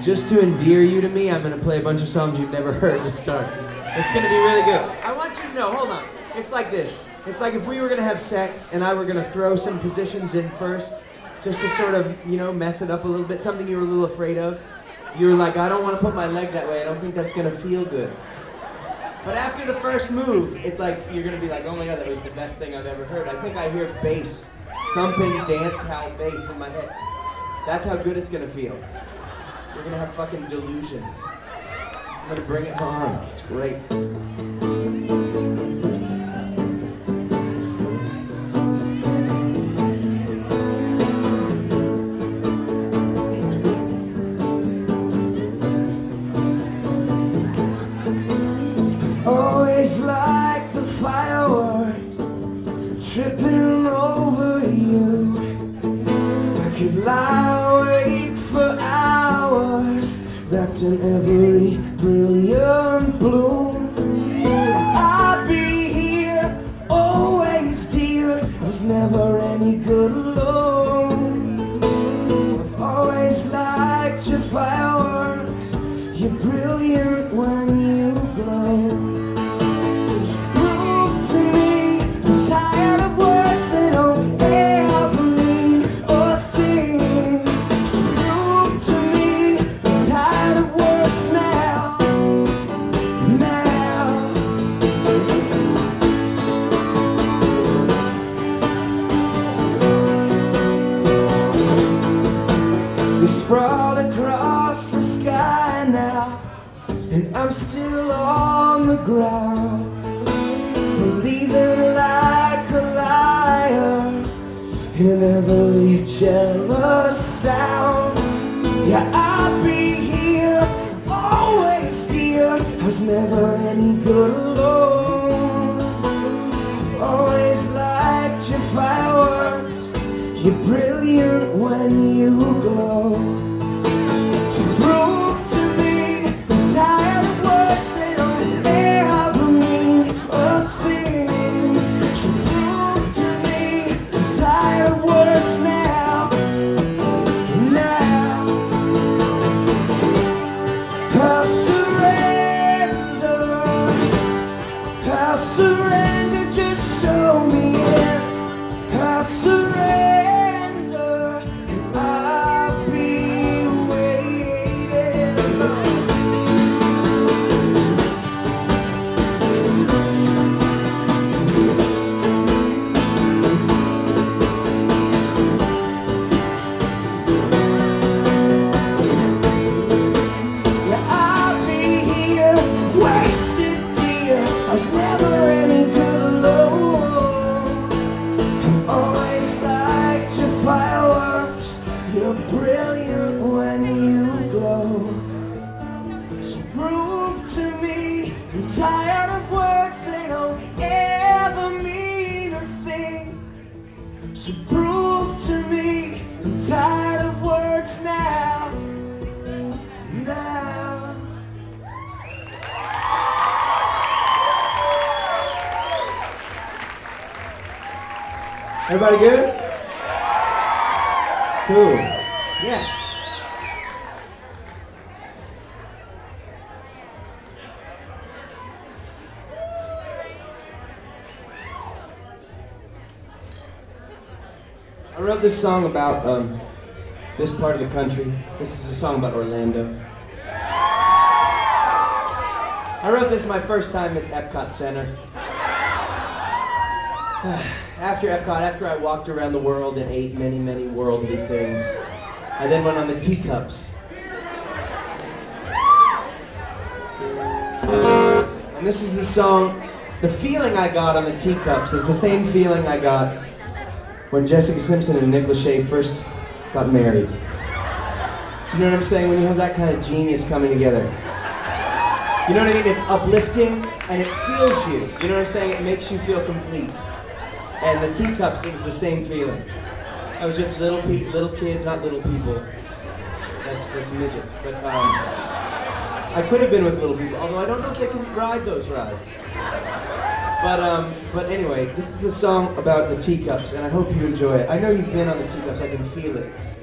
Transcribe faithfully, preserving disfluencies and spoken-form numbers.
just to endear you to me, I'm gonna play a bunch of songs you've never heard to start. It's gonna be really good. I want you to know, hold on. It's like this. It's like if we were gonna have sex and I were gonna throw some positions in first, just to sort of, you know, mess it up a little bit, something you were a little afraid of. You were like, I don't wanna put my leg that way, I don't think that's gonna feel good. But after the first move, it's like, you're gonna be like, oh my God, that was the best thing I've ever heard. I think I hear bass, thumping dance hall bass in my head. That's how good it's gonna feel. We're gonna have fucking delusions. I'm gonna bring it on. It's great. I've always liked the fireworks tripping over you. I could lie awake for hours, wrapped in every brilliant bloom. I'll be here, always dear. I was never any good alone. I've always liked your fireworks. You're brilliant when you glow. Just prove to me I'm tired of words that don't ever mean a thing. So prove to me I'm tired of words now, now. We sprawl across the sky now, and I'm still on the ground, believing like a liar in every jealous sound. Yeah, I'll be here, always dear. I was never any good alone. I've always liked your fireworks. You're brilliant when you glow. So prove to me I'm tired of words that don't ever mean a thing. So prove to me I'm tired of words now, now. I'll surrender, I'll surrender, just show me it. I'll surrender, and I'll be waiting. Yeah, I'll be here, wasted dear. I was never any good alone. I've always liked your fireworks. You're brilliant when you glow. So prove to me I'm tired of words that don't ever mean a thing. So prove to me I'm tired of words now, now. Everybody good? Cool. Yes. I wrote this song about um, this part of the country. This is a song about Orlando. I wrote this my first time at Epcot Center. After Epcot, after I walked around the world and ate many, many worldly things, I then went on the teacups. And this is the song, the feeling I got on the teacups is the same feeling I got when Jessica Simpson and Nick Lachey first got married. Do you know what I'm saying? When you have that kind of genius coming together. You know what I mean? It's uplifting and it feels you. You know what I'm saying? It makes you feel complete. And the teacups, it was the same feeling. I was with little pe- little kids, not little people. That's that's midgets. But um, I could have been with little people, although I don't know if they can ride those rides. But um, but anyway, this is the song about the teacups, and I hope you enjoy it. I know you've been on the teacups. I can feel it.